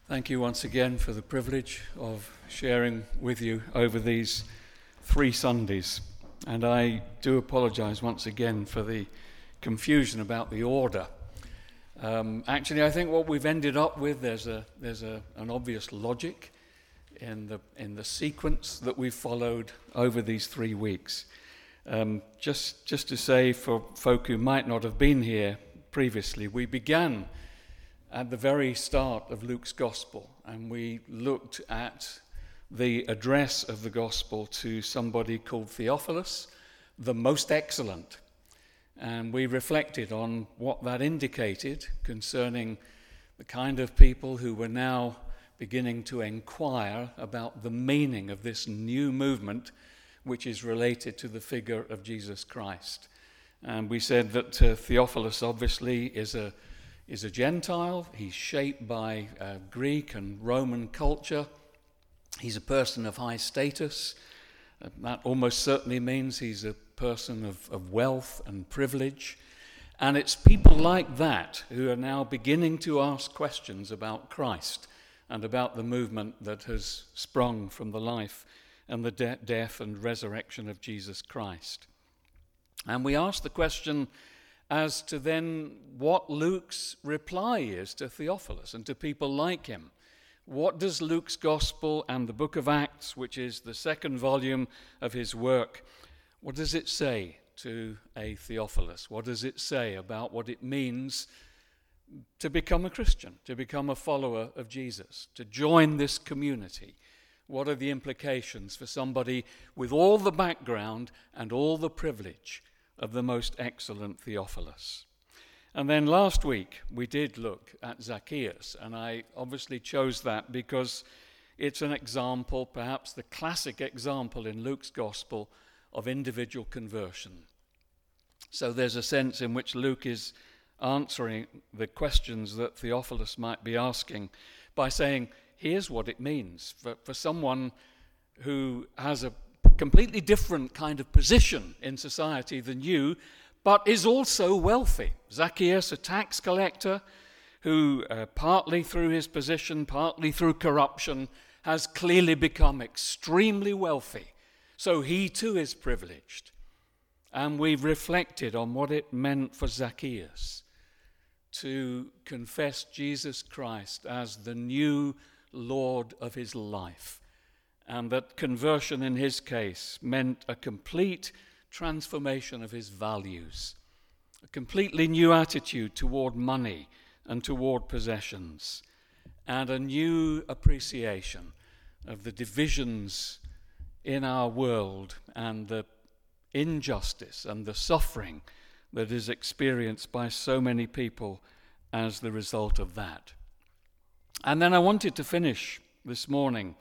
Thank you once again for the privilege of sharing with you over these 3 Sundays. And I do apologize once again for the confusion about the order. Actually, I think what we've ended up with, there's an obvious logic in the sequence that we've followed over these 3 weeks. Just to say, for folk who might not have been here previously, we began at the very start of Luke's Gospel, and we looked at the address of the Gospel to somebody called Theophilus, the most excellent. And we reflected on what that indicated concerning the kind of people who were now beginning to inquire about the meaning of this new movement which is related to the figure of Jesus Christ. And we said that Theophilus obviously is a Gentile. He's shaped by Greek and Roman culture. He's a person of high status. That almost certainly means he's a person of wealth and privilege. And it's people like that who are now beginning to ask questions about Christ and about the movement that has sprung from the life and the death and resurrection of Jesus Christ. And we asked the question as to then what Luke's reply is to Theophilus and to people like him. What does Luke's Gospel and the book of Acts, which is the second volume of his work, what does it say to a Theophilus? What does it say about what it means to become a Christian, to become a follower of Jesus, to join this community? What are the implications for somebody with all the background and all the privilege of the most excellent Theophilus? And then last week we did look at Zacchaeus, and I obviously chose that because it's an example, perhaps the classic example in Luke's Gospel of individual conversion. So there's a sense in which Luke is answering the questions that Theophilus might be asking by saying, here's what it means for someone who has a completely different kind of position in society than you, but is also wealthy. Zacchaeus, a tax collector who partly through his position, partly through corruption, has clearly become extremely wealthy. So he too is privileged. And we've reflected on what it meant for Zacchaeus to confess Jesus Christ as the new Lord of his life. And that conversion in his case meant a complete transformation of his values, a completely new attitude toward money and toward possessions, and a new appreciation of the divisions in our world and the injustice and the suffering that is experienced by so many people as the result of that. And then I wanted to finish this morning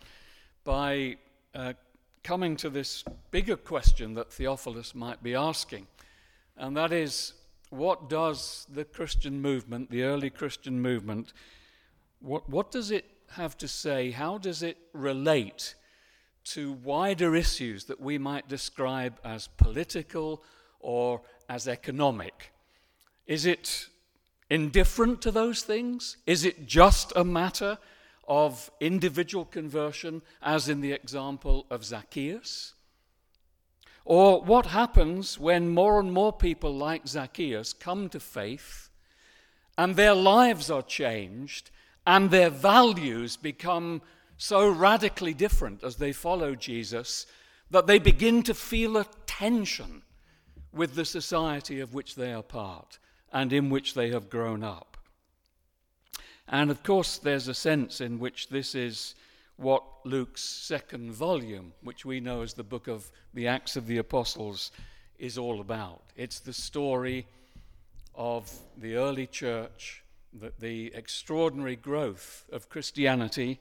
by coming to this bigger question that Theophilus might be asking, and that is, what does the Christian movement, the early Christian movement, what does it have to say? How does it relate to wider issues that we might describe as political or as economic? Is it indifferent to those things? Is it just a matter of individual conversion, as in the example of Zacchaeus? Or what happens when more and more people like Zacchaeus come to faith and their lives are changed and their values become so radically different as they follow Jesus that they begin to feel a tension with the society of which they are part and in which they have grown up? And of course, there's a sense in which this is what Luke's second volume, which we know as the book of the Acts of the Apostles, is all about. It's the story of the early church, the extraordinary growth of Christianity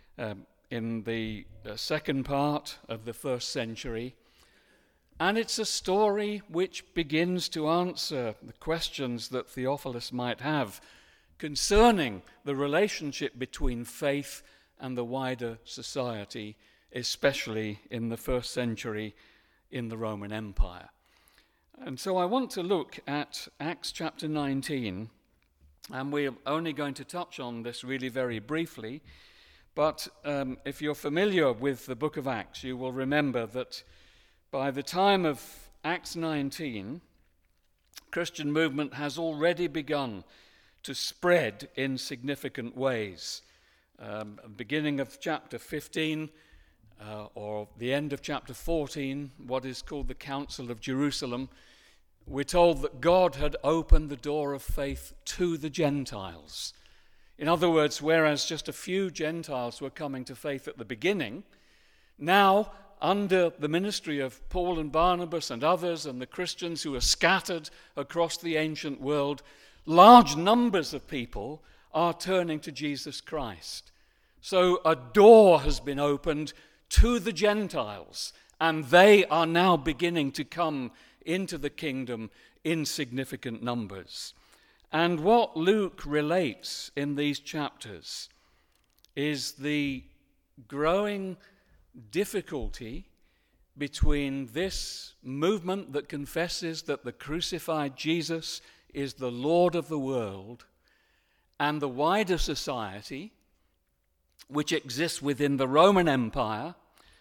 in the second part of the first century. And it's a story which begins to answer the questions that Theophilus might have concerning the relationship between faith and the wider society, especially in the first century in the Roman Empire. And so I want to look at Acts chapter 19 And we're only going to touch on this really very briefly. But if you're familiar with the book of Acts, you will remember that by the time of Acts 19, Christian movement has already begun to spread in significant ways. Beginning of chapter 15, or the end of chapter 14, what is called the Council of Jerusalem, we're told that God had opened the door of faith to the Gentiles. In other words, whereas just a few Gentiles were coming to faith at the beginning, now, under the ministry of Paul and Barnabas and others and the Christians who are scattered across the ancient world, large numbers of people are turning to Jesus Christ. So a door has been opened to the Gentiles, and they are now beginning to come into the kingdom in significant numbers. And what Luke relates in these chapters is the growing difficulty between this movement that confesses that the crucified Jesus is the Lord of the world and the wider society which exists within the Roman Empire,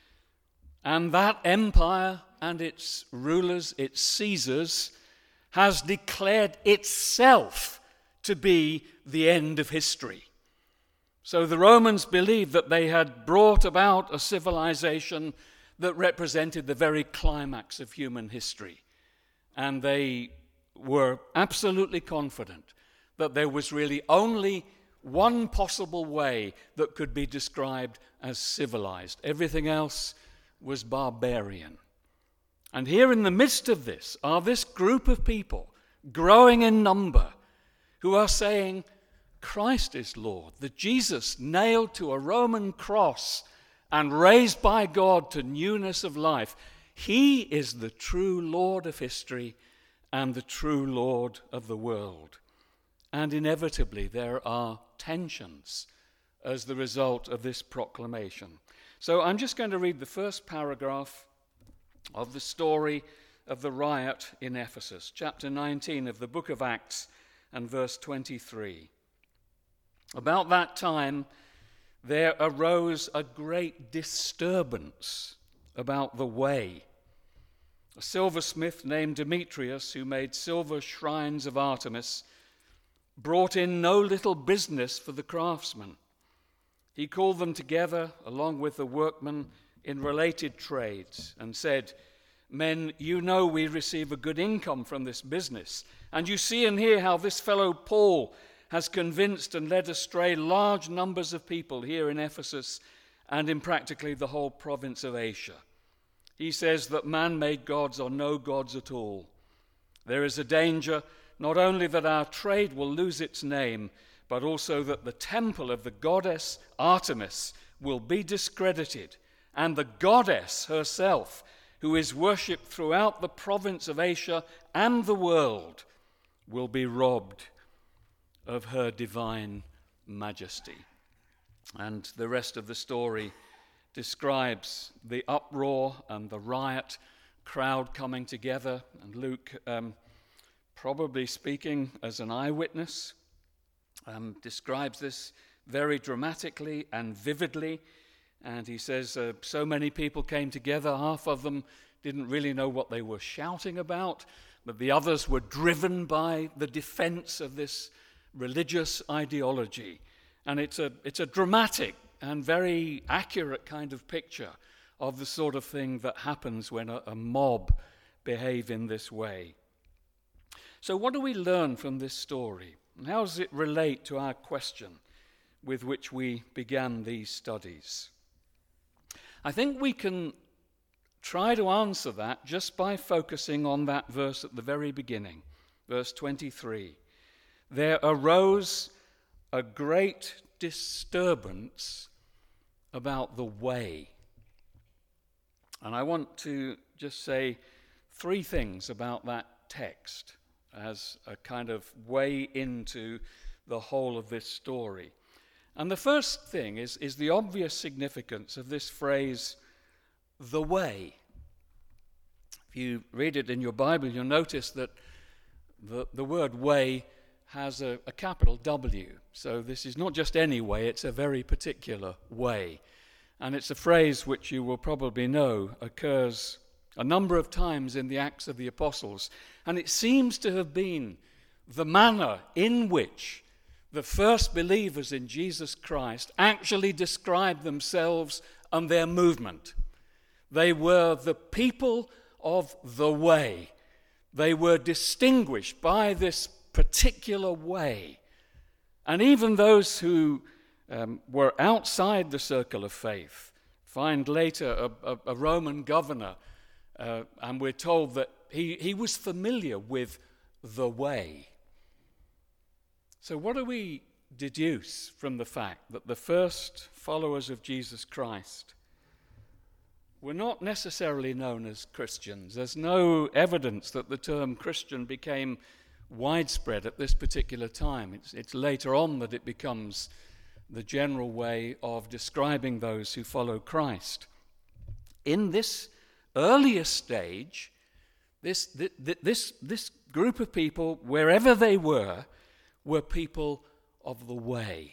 and that empire and its rulers, its Caesars, has declared itself to be the end of history. So the Romans believed that they had brought about a civilization that represented the very climax of human history. And they were absolutely confident that there was really only one possible way that could be described as civilized. Everything else was barbarian. And here in the midst of this are this group of people, growing in number, who are saying, Christ is Lord, that Jesus nailed to a Roman cross and raised by God to newness of life. He is the true Lord of history and the true Lord of the world. And inevitably there are tensions as the result of this proclamation. So I'm just going to read the first paragraph of the story of the riot in Ephesus, chapter 19 of the book of Acts and verse 23. About that time, there arose a great disturbance about the way. A silversmith named Demetrius, who made silver shrines of Artemis, brought in no little business for the craftsmen. He called them together along with the workmen in related trades and said, Men, you know we receive a good income from this business, and you see and hear how this fellow Paul has convinced and led astray large numbers of people here in Ephesus and in practically the whole province of Asia. He says that man-made gods are no gods at all. There is a danger not only that our trade will lose its name, but also that the temple of the goddess Artemis will be discredited, and the goddess herself, who is worshipped throughout the province of Asia and the world, will be robbed of her divine majesty. And the rest of the story describes the uproar and the riot, crowd coming together, and Luke, probably speaking as an eyewitness, describes this very dramatically and vividly. And he says so many people came together, half of them didn't really know what they were shouting about, but the others were driven by the defense of this religious ideology. And it's a dramatic and very accurate kind of picture of the sort of thing that happens when a mob behave in this way. So what do we learn from this story? And how does it relate to our question with which we began these studies? I think we can try to answer that just by focusing on that verse at the very beginning, verse 23. There arose a great disturbance about the way. And I want to just say three things about that text as a kind of way into the whole of this story. And the first thing is the obvious significance of this phrase, the way. If you read it in your Bible, you'll notice that the word way has a capital W. So this is not just any way, it's a very particular way. And it's a phrase which you will probably know occurs a number of times in the Acts of the Apostles. And it seems to have been the manner in which the first believers in Jesus Christ actually described themselves and their movement. They were the people of the way. They were distinguished by this particular way. And even those who were outside the circle of faith find later a Roman governor, and we're told that he was familiar with the way. So what do we deduce from the fact that the first followers of Jesus Christ were not necessarily known as Christians? There's no evidence that the term Christian became widespread at this particular time. It's later on that it becomes the general way of describing those who follow Christ. In this earlier stage, this group of people, wherever they were people of the way.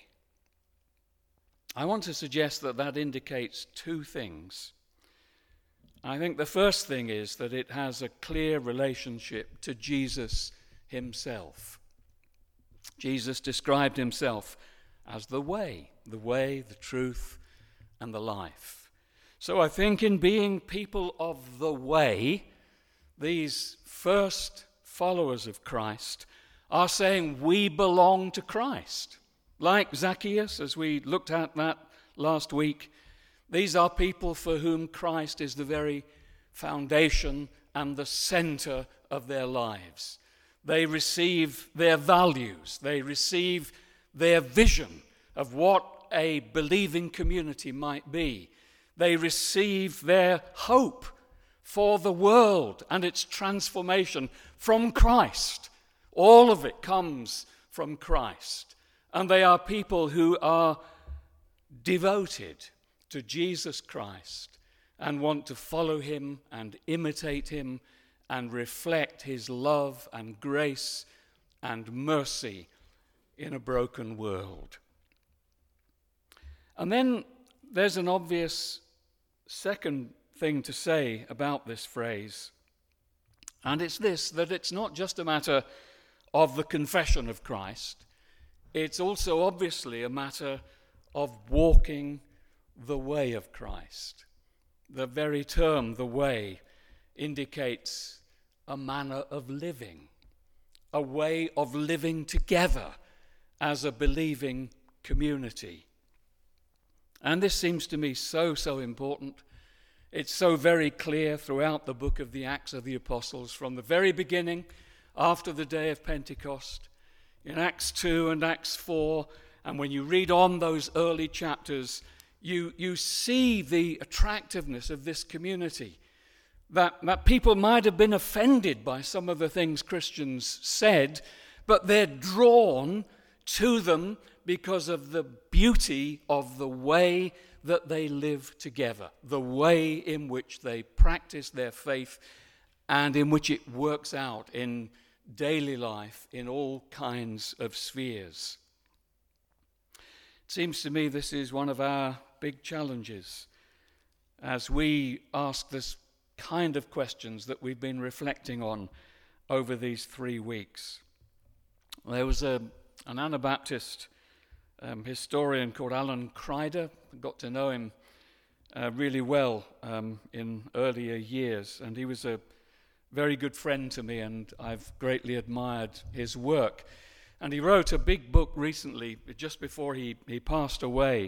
I want to suggest that indicates two things. I think the first thing is that it has a clear relationship to Jesus himself. Jesus described himself as the way, the truth, and the life. So I think in being people of the way, these first followers of Christ are saying we belong to Christ. Like Zacchaeus, as we looked at that last week, these are people for whom Christ is the very foundation and the center of their lives. They receive their values, they receive their vision of what a believing community might be. They receive their hope for the world and its transformation from Christ. All of it comes from Christ. And they are people who are devoted to Jesus Christ and want to follow him and imitate him and reflect his love and grace and mercy in a broken world. And then there's an obvious second thing to say about this phrase, and it's this, that it's not just a matter of the confession of Christ, it's also obviously a matter of walking the way of Christ. The very term, the way, indicates a manner of living, a way of living together as a believing community. And this seems to me so important. It's so very clear throughout the book of the Acts of the Apostles, from the very beginning, after the day of Pentecost, in Acts 2 and Acts 4, and when you read on those early chapters, you see the attractiveness of this community, that people might have been offended by some of the things Christians said, but they're drawn to them because of the beauty of the way that they live together, the way in which they practice their faith and in which it works out in daily life in all kinds of spheres. It seems to me this is one of our big challenges as we ask this kind of questions that we've been reflecting on over these 3 weeks. There was an Anabaptist historian called Alan Kreider. I got to know him really well in earlier years, and he was a very good friend to me, and I've greatly admired his work. And he wrote a big book recently, just before he passed away,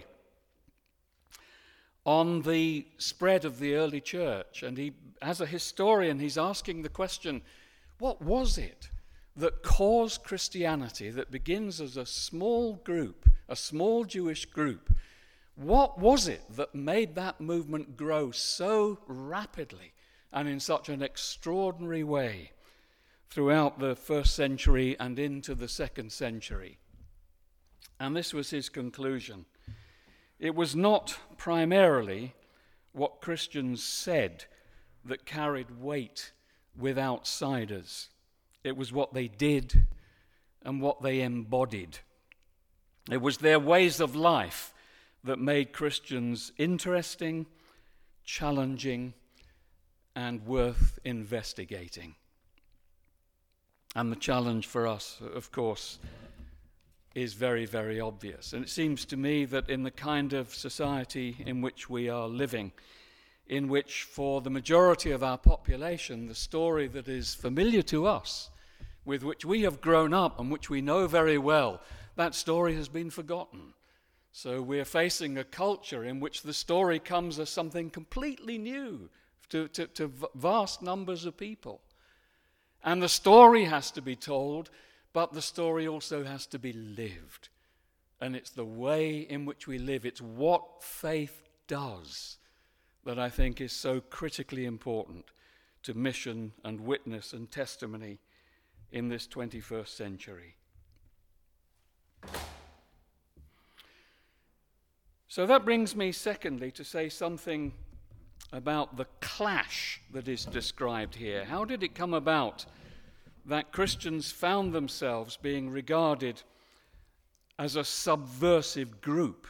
on the spread of the early church. And he, as a historian, he's asking the question, what was it that caused Christianity, that begins as a small group, a small Jewish group, what was it that made that movement grow so rapidly and in such an extraordinary way throughout the first century and into the second century? And this was his conclusion. It was not primarily what Christians said that carried weight with outsiders. It was what they did and what they embodied. It was their ways of life that made Christians interesting, challenging, and worth investigating. And the challenge for us, of course, is very, very obvious. And it seems to me that in the kind of society in which we are living, in which for the majority of our population, the story that is familiar to us, with which we have grown up and which we know very well, that story has been forgotten. So we're facing a culture in which the story comes as something completely new to vast numbers of people. And the story has to be told, but the story also has to be lived. And it's the way in which we live, it's what faith does that I think is so critically important to mission and witness and testimony in this 21st century. So that brings me, secondly, to say something about the clash that is described here. How did it come about that Christians found themselves being regarded as a subversive group?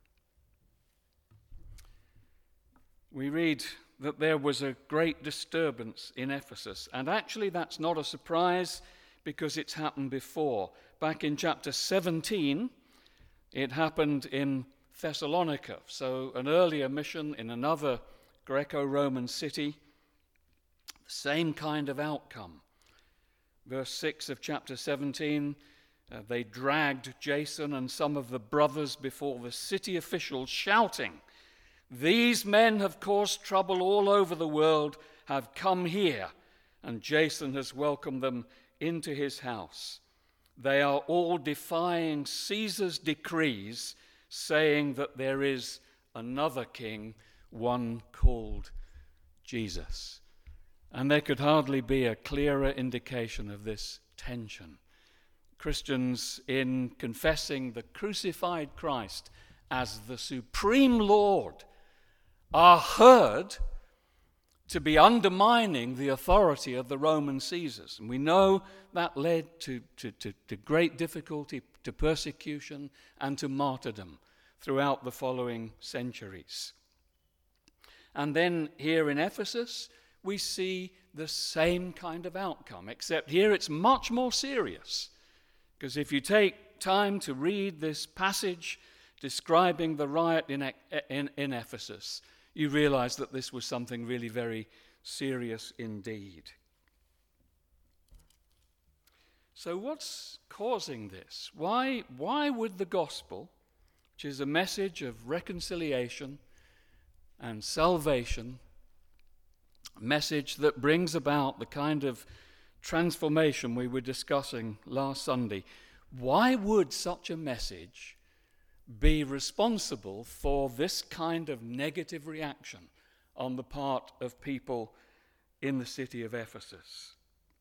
We read that there was a great disturbance in Ephesus, and actually that's not a surprise because it's happened before. Back in chapter 17, it happened in Thessalonica, so an earlier mission in another Greco-Roman city, the same kind of outcome. Verse 6 of chapter 17, they dragged Jason and some of the brothers before the city officials, shouting, "These men have caused trouble all over the world, have come here," and Jason has welcomed them into his house. They are all defying Caesar's decrees, saying that there is another king, one called Jesus. And there could hardly be a clearer indication of this tension. Christians, in confessing the crucified Christ as the supreme Lord, are heard to be undermining the authority of the Roman Caesars. And we know that led to great difficulty, to persecution, and to martyrdom throughout the following centuries. And then here in Ephesus, we see the same kind of outcome, except here it's much more serious. Because if you take time to read this passage describing the riot in Ephesus, you realize that this was something really very serious indeed. So what's causing this? Why would the gospel, which is a message of reconciliation and salvation, a message that brings about the kind of transformation we were discussing last Sunday, why would such a message be responsible for this kind of negative reaction on the part of people in the city of Ephesus?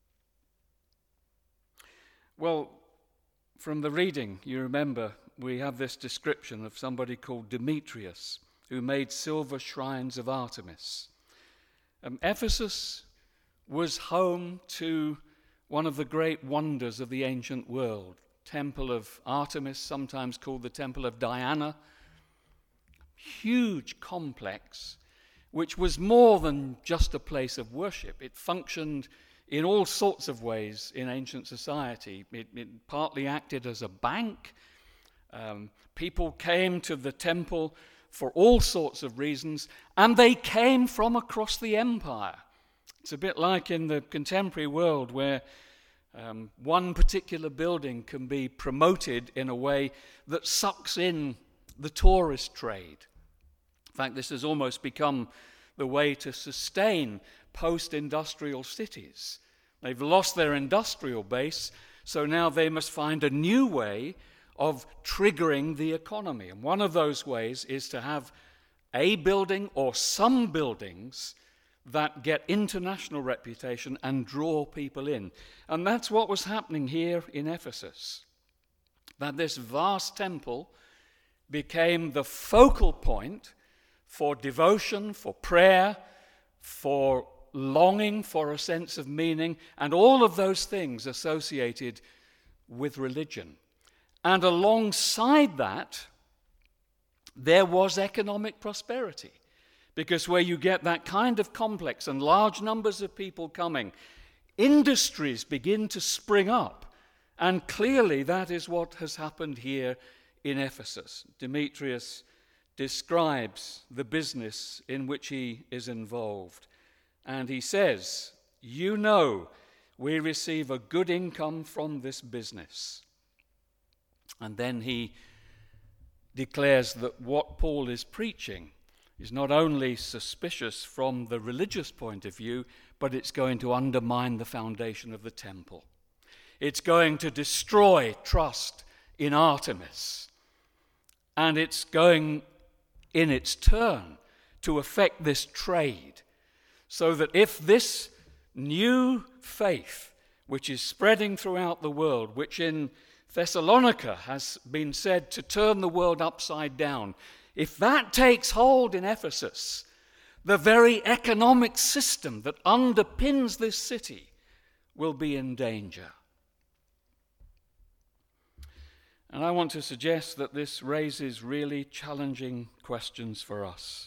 Well, from the reading, you remember we have this description of somebody called Demetrius, who made silver shrines of Artemis. Ephesus was home to one of the great wonders of the ancient world, Temple of Artemis, sometimes called the Temple of Diana. Huge complex, which was more than just a place of worship. It functioned in all sorts of ways in ancient society. It partly acted as a bank. People came to the temple for all sorts of reasons, and they came from across the empire. It's a bit like in the contemporary world where one particular building can be promoted in a way that sucks in the tourist trade. In fact, this has almost become the way to sustain post-industrial cities. They've lost their industrial base, so now they must find a new way of triggering the economy. And one of those ways is to have a building or some buildings that get international reputation and draw people in. And that's what was happening here in Ephesus. That this vast temple became the focal point for devotion, for prayer, for longing for a sense of meaning, and all of those things associated with religion. And alongside that, there was economic prosperity. Because where you get that kind of complex and large numbers of people coming, industries begin to spring up. And clearly that is what has happened here in Ephesus. Demetrius describes the business in which he is involved. And he says, "You know, we receive a good income from this business." And then he declares that what Paul is preaching is not only suspicious from the religious point of view, but it's going to undermine the foundation of the temple. It's going to destroy trust in Artemis. And it's going, in its turn, to affect this trade. So that if this new faith, which is spreading throughout the world, which in Thessalonica has been said to turn the world upside down, if that takes hold in Ephesus, the very economic system that underpins this city will be in danger. And I want to suggest that this raises really challenging questions for us.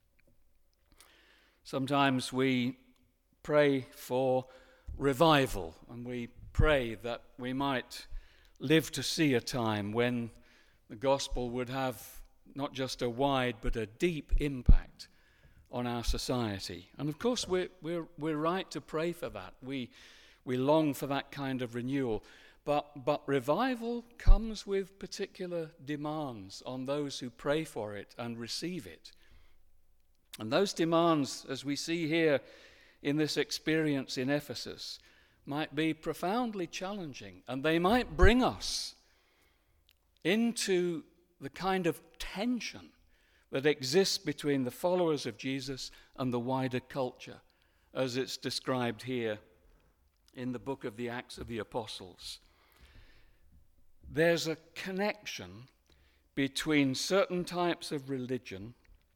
Sometimes we pray for revival, and we pray that we might live to see a time when the gospel would have not just a wide but a deep impact on our society. And of course we're right to pray for that. We long for that kind of renewal. But revival comes with particular demands on those who pray for it and receive it. And those demands, as we see here in this experience in Ephesus, might be profoundly challenging, and they might bring us into the kind of tension that exists between the followers of Jesus and the wider culture, as it's described here in the book of the Acts of the Apostles. There's a connection between certain types of religion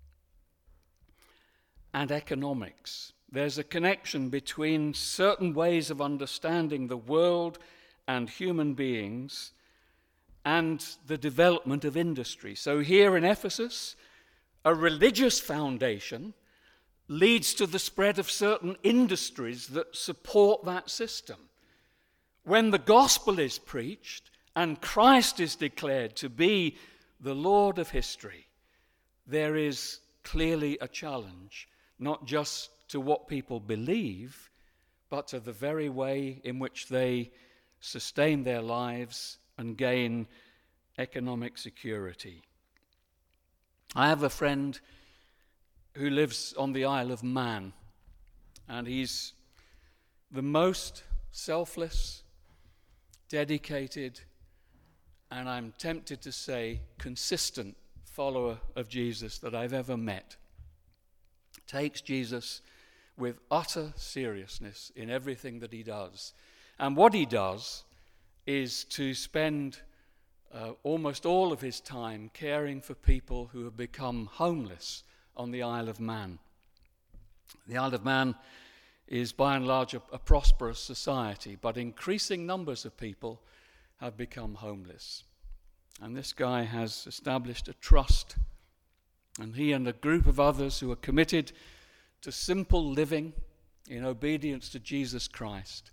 and economics. There's a connection between certain ways of understanding the world and human beings and the development of industry. So here in Ephesus, a religious foundation leads to the spread of certain industries that support that system. When the gospel is preached and Christ is declared to be the Lord of history, there is clearly a challenge, not just to what people believe, but to the very way in which they sustain their lives and gain economic security. I have a friend who lives on the Isle of Man, and he's the most selfless, dedicated, and I'm tempted to say consistent follower of Jesus that I've ever met. Takes Jesus with utter seriousness in everything that he does. And what he does is to spend almost all of his time caring for people who have become homeless on the Isle of Man. The Isle of Man is by and large a prosperous society, but increasing numbers of people have become homeless. And this guy has established a trust, and he and a group of others who are committed to simple living in obedience to Jesus Christ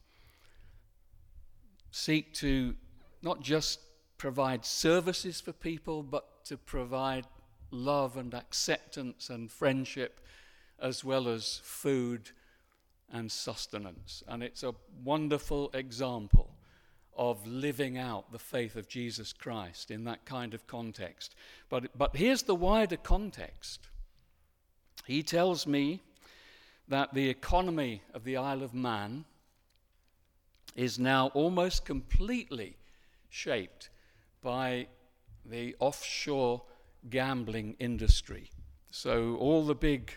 seek to not just provide services for people, but to provide love and acceptance and friendship, as well as food and sustenance. And it's a wonderful example of living out the faith of Jesus Christ in that kind of context. But here's the wider context. He tells me that the economy of the Isle of Man is now almost completely shaped by the offshore gambling industry. So all the big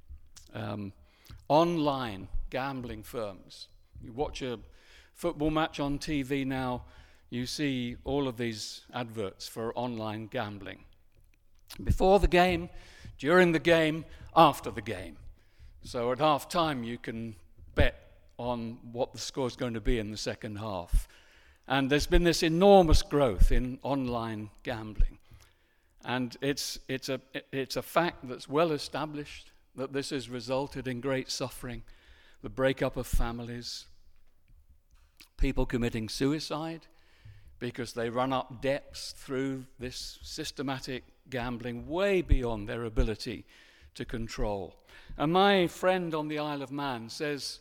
online gambling firms. You watch a football match on TV now, you see all of these adverts for online gambling. Before the game, during the game, after the game. So at half time you can bet on what the score is going to be in the second half. And there's been this enormous growth in online gambling. And it's a fact that's well established that this has resulted in great suffering, the breakup of families, people committing suicide because they run up debts through this systematic gambling way beyond their ability to control. And my friend on the Isle of Man says,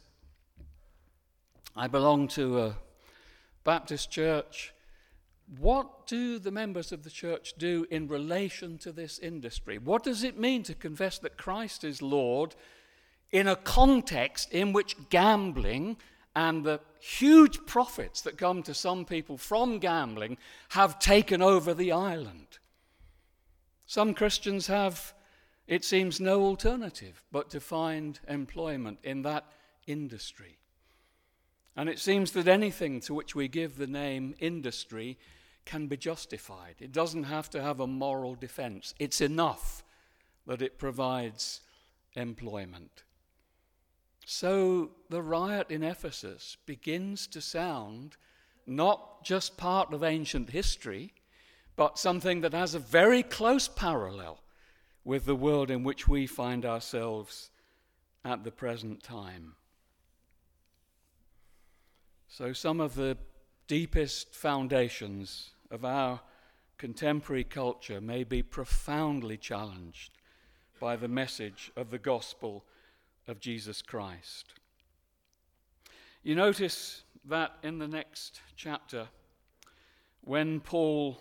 I belong to a Baptist church. What do the members of the church do in relation to this industry? What does it mean to confess that Christ is Lord in a context in which gambling and the huge profits that come to some people from gambling have taken over the island? Some Christians have, it seems, no alternative but to find employment in that industry. And it seems that anything to which we give the name industry can be justified. It doesn't have to have a moral defense. It's enough that it provides employment. So the riot in Ephesus begins to sound not just part of ancient history, but something that has a very close parallel with the world in which we find ourselves at the present time. So some of the deepest foundations of our contemporary culture may be profoundly challenged by the message of the gospel of Jesus Christ. You notice that in the next chapter, when Paul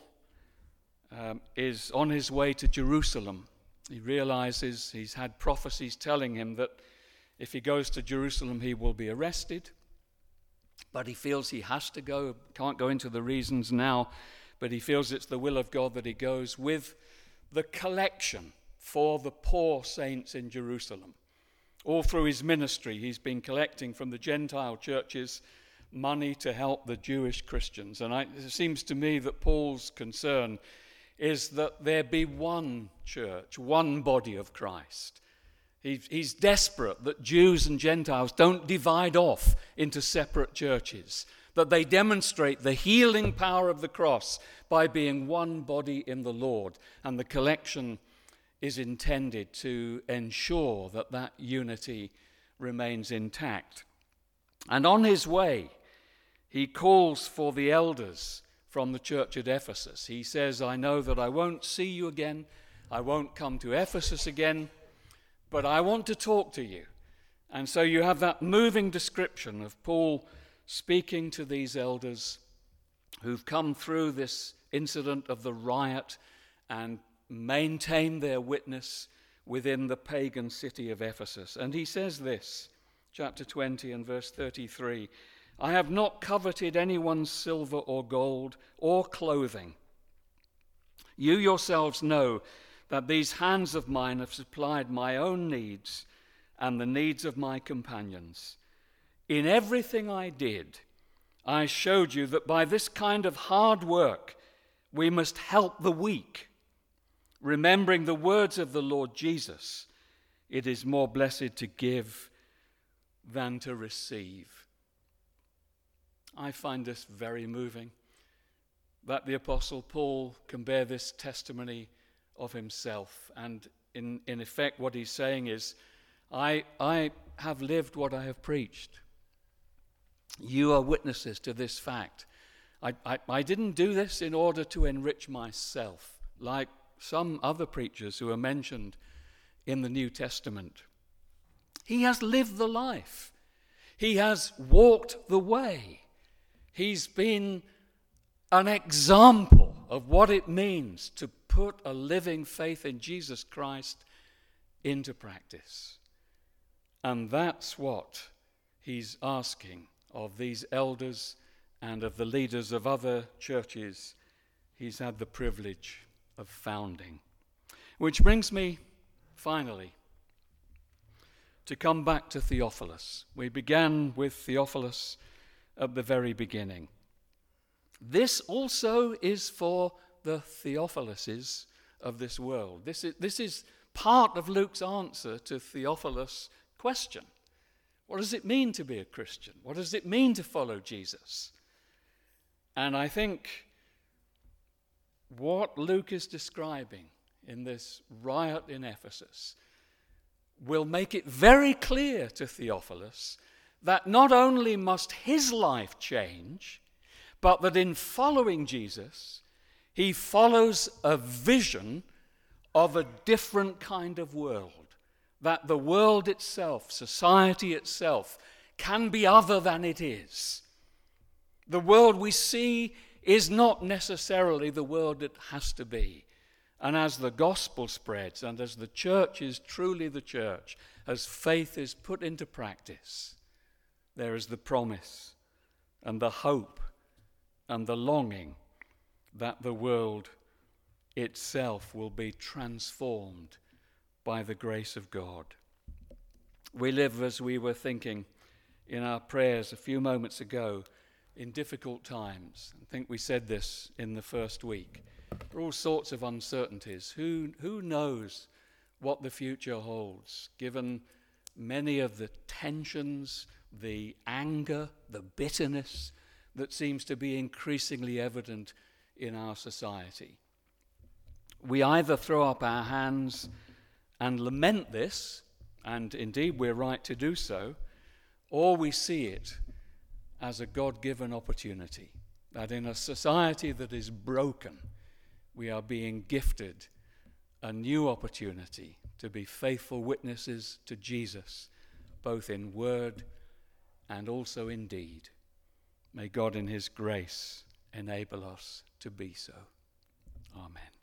is on his way to Jerusalem, he realizes he's had prophecies telling him that if he goes to Jerusalem, he will be arrested. But he feels he has to go, can't go into the reasons now, but he feels it's the will of God that he goes with the collection for the poor saints in Jerusalem. All through his ministry, he's been collecting from the Gentile churches money to help the Jewish Christians. And it seems to me that Paul's concern is that there be one church, one body of Christ. He's desperate that Jews and Gentiles don't divide off into separate churches, that they demonstrate the healing power of the cross by being one body in the Lord. And the collection is intended to ensure that that unity remains intact. And on his way, he calls for the elders from the church at Ephesus. He says, I know that I won't see you again, I won't come to Ephesus again, but I want to talk to you. And so you have that moving description of Paul speaking to these elders who've come through this incident of the riot and maintained their witness within the pagan city of Ephesus. And he says this, chapter 20 and verse 33, I have not coveted anyone's silver or gold or clothing. You yourselves know that these hands of mine have supplied my own needs and the needs of my companions. In everything I did, I showed you that by this kind of hard work, we must help the weak, remembering the words of the Lord Jesus, it is more blessed to give than to receive. I find this very moving, that the Apostle Paul can bear this testimony of himself. And in effect, what he's saying is, I have lived what I have preached. You are witnesses to this fact. I didn't do this in order to enrich myself, like some other preachers who are mentioned in the New Testament. He has lived the life. He has walked the way. He's been an example of what it means to put a living faith in Jesus Christ into practice. And that's what he's asking of these elders and of the leaders of other churches he's had the privilege of founding. Which brings me, finally, to come back to Theophilus. We began with Theophilus at the very beginning. This also is for the Theophiluses of this world. This is part of Luke's answer to Theophilus' question. What does it mean to be a Christian? What does it mean to follow Jesus? And I think what Luke is describing in this riot in Ephesus will make it very clear to Theophilus that not only must his life change, but that in following Jesus, he follows a vision of a different kind of world, that the world itself, society itself, can be other than it is. The world we see is not necessarily the world it has to be. And as the gospel spreads, and as the church is truly the church, as faith is put into practice, there is the promise and the hope and the longing that the world itself will be transformed by the grace of God. We live, as we were thinking in our prayers a few moments ago, in difficult times. I think we said this in the first week. There are all sorts of uncertainties. Who knows what the future holds, given many of the tensions, the anger, the bitterness that seems to be increasingly evident in our society. We either throw up our hands and lament this, and indeed we're right to do so, or we see it as a God-given opportunity, that in a society that is broken, we are being gifted a new opportunity to be faithful witnesses to Jesus, both in word and also in deed. May God in his grace enable us to be so. Amen.